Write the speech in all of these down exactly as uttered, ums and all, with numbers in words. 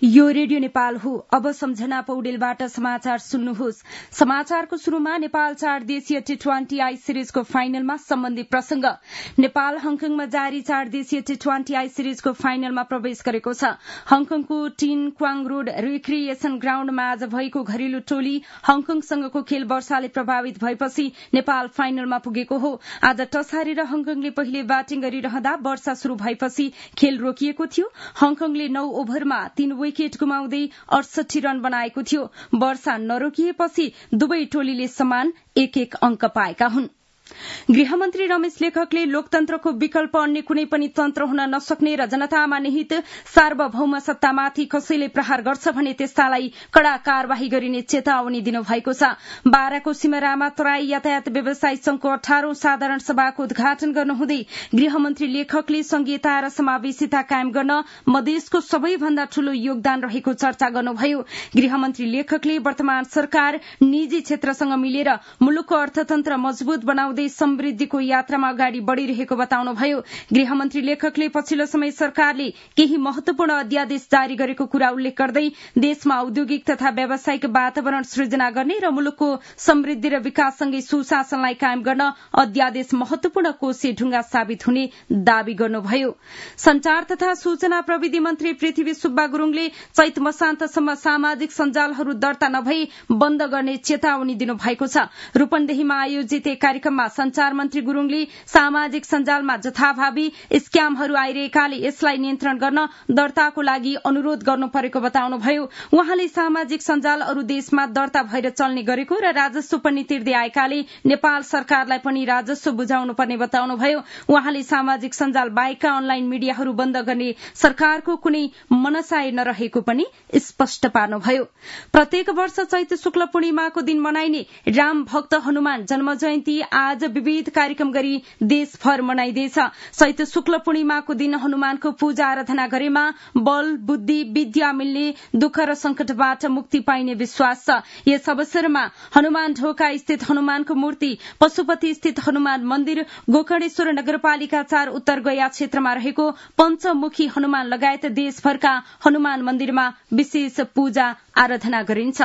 यो रेडियो नेपाल हो। अब सम्झना पौडेलबाट समाचार सुन्नुहोस्। समाचारको शुरूमा नेपाल चार देशीय टी ट्वेन्टी आई सिरिजको फाइनलमा सम्बन्धी प्रसंग। नेपाल हङकङमा जारी चार देशीय टी ट्वेन्टी आई सिरिजको फाइनलमा प्रवेश गरेको छ। हङकङको टिन क्वाङ रोड रिक्रिएसन ग्राउण्डमा आज भएको घरेलु टोली हङकङसँगको खेल वर्षाले प्रभावित भएपछि नेपाल फाइनलमा पुगेको हो। आज टस हारेर हङकङले पहिले ब्याटिङ गरिरहँदा वर्षा शुरू भएपछि खेल रोकिएको थियो। हङकङले नौ ओभरमा तीन विकेट गुमाउँदै अडसठी रन बनाएको थियो। वर्षा नरोकिएपछि दुवै टोलीले समान एक एक अंक पाएका हुन्। गृहमन्त्री रमेश लेखकले लोकतन्त्रको विकल्प अन्य कुनै पनि तन्त्र हुन नसक्ने र जनतामा निहित सार्वभौम सत्तामाथि कसैले प्रहार गर्छ भने त्यस्तालाई कड़ा कार्यवाही गरिने चेतावनी दिनुभएको छ। बाराको सिमरामा तराई यातायात व्यवसायी संघको अठारौं साधारण सभाको उद्घाटन गर्नुहुँदै गृहमन्त्री लेखकले संघीयता र समावेशिता कायम गर्न मधेसको सबैभन्दा ठूलो योगदान रहेको चर्चा गर्नुभयो। गृहमन्त्री लेखकले वर्तमान सरकार निजी क्षेत्रसँग मिलेर मुलुकको अर्थतन्त्र मजबूत बनाउँदै समृद्धिको यात्रामा अगाडि बढ़िरहेको बताउनुभयो। गृहमन्त्री लेखकले पछिल्लो समय सरकारले केही महत्वपूर्ण अध्यादेश जारी गरेको कुरा उल्लेख गर्दै देशमा औद्योगिक तथा व्यावसायिक वातावरण सृजना गर्ने र मुलुकको समृद्धि र विकाससँगै सुशासनलाई कायम गर्न अध्यादेश महत्वपूर्ण कोषीय ढुङ्गा साबित हुने दावी गर्नुभयो। संचार तथा सूचना प्रविधि मन्त्री पृथ्वी सुब्बा गुरूङले चैत मसान्तसम्म सामाजिक सञ्जालहरू दर्ता नभई बन्द गर्ने चेतावनी दिनुभएको छ। रूपन्देहीमा आयोजित एक कार्यक्रममा संचार मन्त्री गुरूङले सामाजिक सञ्जालमा जथाभावी स्क्यामहरू आइरहेकाले यसलाई नियन्त्रण गर्न दर्ताको लागि अनुरोध गर्नु परेको बताउनुभयो। उहाँले सामाजिक सञ्जाल अरू देशमा दर्ता भएर चल्ने गरेको र राजस्व पनि तिर्दै आएकाले नेपाल सरकारलाई पनि राजस्व बुझाउनु पर्ने बताउनुभयो। उहाँले सामाजिक सञ्जाल बाहेकका अनलाइन मिडियाहरू बन्द गर्ने सरकारको कुनै मनसाय नरहेको पनि स्पष्ट पार्नुभयो। प्रत्येक वर्ष चैत्र शुक्ल पूर्णिमाको दिन मनाइने राम भक्त हनुमान जन्म जयन्ती आज विविध कार्यक्रम गरी देशभर मनाइँदैछ। चैत्र शुक्ल पूर्णिमाको दिन हनुमानको पूजा आराधना गरेमा बल बुद्धि विद्या मिल्ने, दुःख र संकटबाट मुक्ति पाइने विश्वास छ। यस अवसरमा हनुमान ढोका स्थित हनुमानको मूर्ति, पशुपति स्थित हनुमान मन्दिर, गोकर्णेश्वर नगरपालिका चार उत्तर गया क्षेत्रमा रहेको पञ्चमुखी हनुमान लगायत देशभरका हनुमान मन्दिरमा विशेष पूजा आराधना गरिन्छ।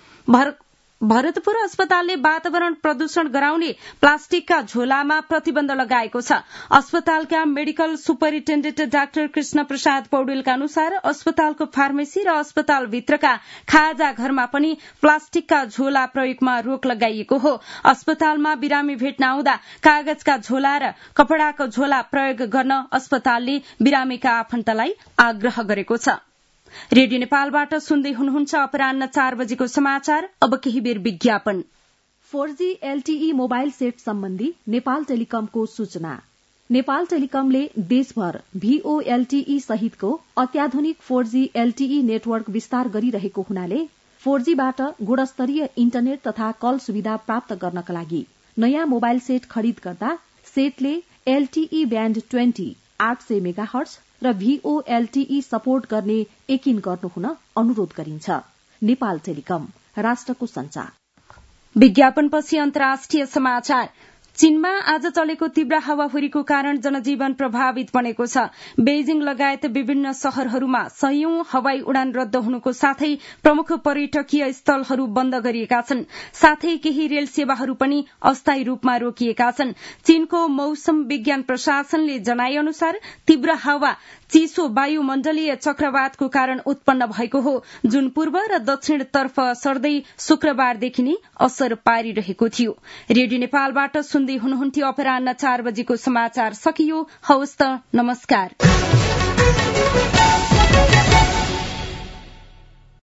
भरतपुर अस्पतालले वातावरण प्रदूषण गराउने प्लास्टिकका झोलामा प्रतिबन्ध लगाएको छ। अस्पतालका medical superintendent doctor Krishna Prasad पौडेलका अनुसार अस्पतालको फार्मेसी र अस्पतालभित्रका खाजा घरमा पनि प्लास्टिकका झोला प्रयोगमा रोक लगाइएको हो। अस्पतालमा बिरामी भेट्न आउँदा कागजका झोला र कपड़ाको झोला प्रयोग गर्न अस्पतालले बिरामीका आफन्तलाई आग्रह गरेको छ। रेडियो नेपालबाट सुन्दै हुनुहुन्छ अपराह्न चार बजेको समाचार। अब केही बेर विज्ञापन। Four G LTE mobile set सम्बन्धी नेपाल टेलिकमको सूचना। नेपाल टेलिकमले देशभर भीओएलटीई सहितको अत्याधुनिक फोर जी एलटीई नेटवर्क विस्तार गरिरहेको हुनाले फोर जीबाट गुणस्तरीय इन्टरनेट तथा कल सुविधा प्राप्त गर्नका लागि नयाँ मोबाइल सेट खरिद गर्दा सेटले एलटीई ब्याण्ड ट्वेन्टी आठ सय मेगाहर्ज र भीओएलटीई सपोर्ट गर्ने यकिन गर्नुहुन अनुरोध गरिन्छ। नेपाल टेलिकम, राष्ट्रको संचार। विज्ञापनपछि अन्तर्राष्ट्रिय समाचार। चीनमा आज चलेको तीव्र हावाहुरीको कारण जनजीवन प्रभावित बनेको छ। बेजिङ लगायत विभिन्न शहरहरूमा सयौं हवाई उडान रद्द हुनुको साथै प्रमुख पर्यटकीय स्थलहरू बन्द गरिएका छन्। साथै केही रेल सेवाहरू पनि अस्थायी रूपमा रोकिएका छन्। चीनको मौसम विज्ञान प्रशासनले जनाए अनुसार तीव्र हावा चिसो वायुमण्डलीय चक्रवातको कारण उत्पन्न भएको हो, जुन पूर्व र दक्षिणतर्फ सर्दै शुक्रबारदेखि नै असर पारिरहेको थियो। रेडियो नेपालबाट सुन्दै हुनुहुन्थ्यो अपराह्न चार बजेको समाचार सकियो। हवस् त, नमस्कार।